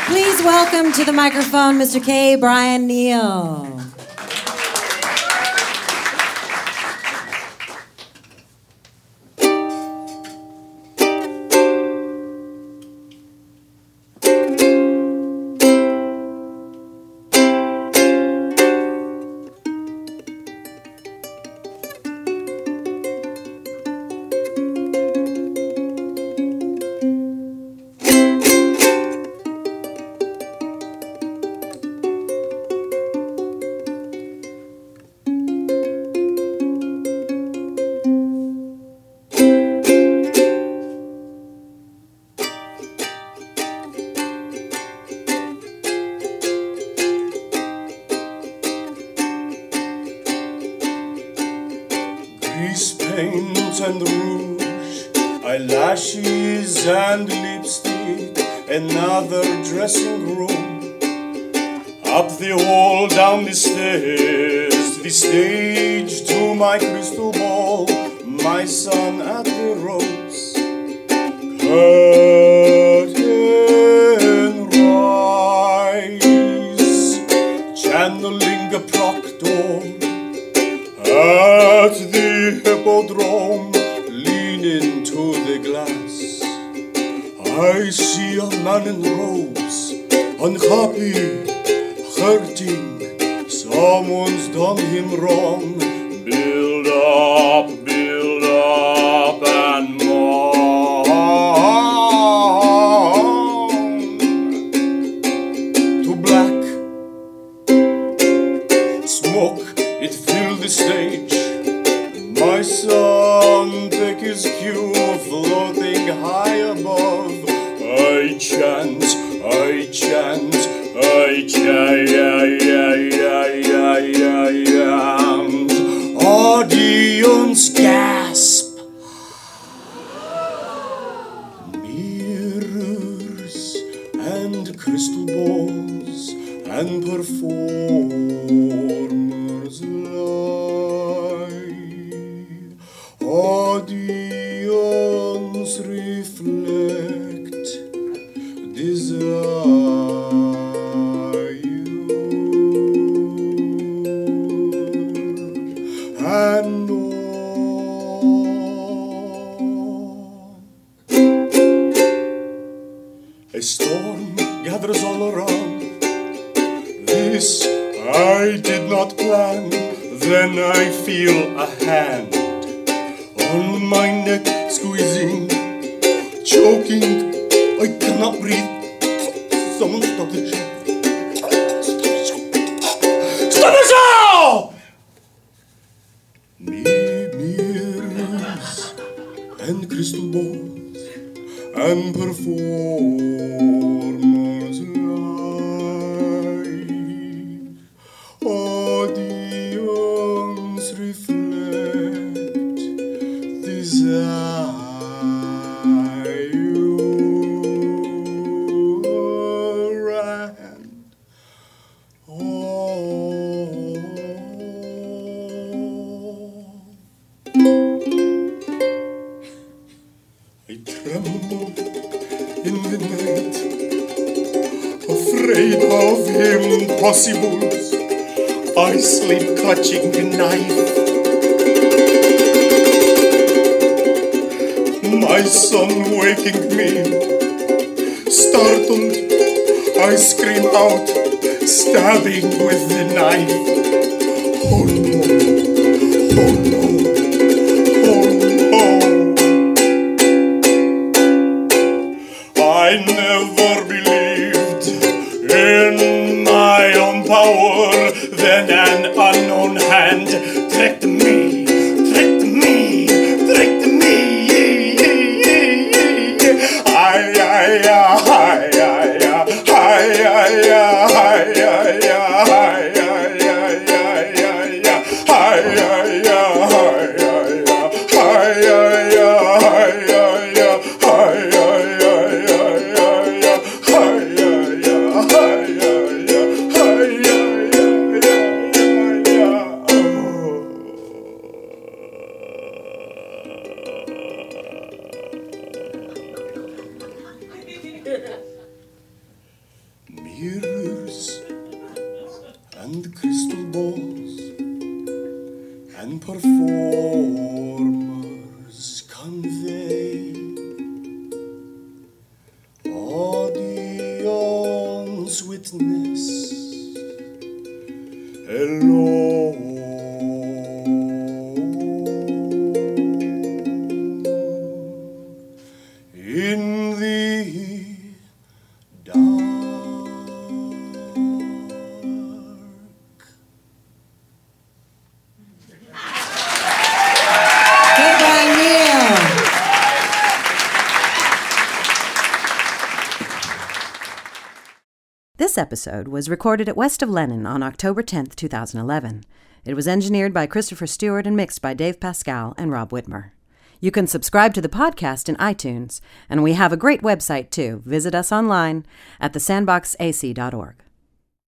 Please welcome to the microphone Mr. K. Brian Neal. Grease paint and rouge, eyelashes and lipstick, another dressing room. Up the hall, down the stairs, to the stage, to my crystal ball, my son at the ropes. Curtain rise, channeling a proctor. At the hippodrome, leaning to the glass, I see a man in robes, unhappy, hurting. Someone's done him wrong. Build up, and mourn. To black, smoke, it filled the stage. My son, take his cue, floating high above. I chant, I chant, I chant. Audience gasp. Mirrors and crystal balls and performers lie. Audience reflect desire. And on. A storm gathers all around. This I did not plan. Then I feel a hand on my neck, squeezing, choking. I cannot breathe. Someone stop the show. Stop the show! Mirrors and crystal balls and performers live. Audience reflect desire. I tremble in the night, afraid of impossibles. I sleep clutching a knife. My son waking me, startled, I scream out, stabbing with the knife. Oh no, oh no. I never believed in my own power. Then an unknown hand tricked me, tricked me, tricked me. heaven's witness. Alone in the dark. This episode was recorded at West of Lenin on October 10th, 2011. It was engineered by Christopher Stewart and mixed by Dave Pascal and Rob Whitmer. You can subscribe to the podcast in iTunes, and we have a great website too. Visit us online at thesandboxac.org.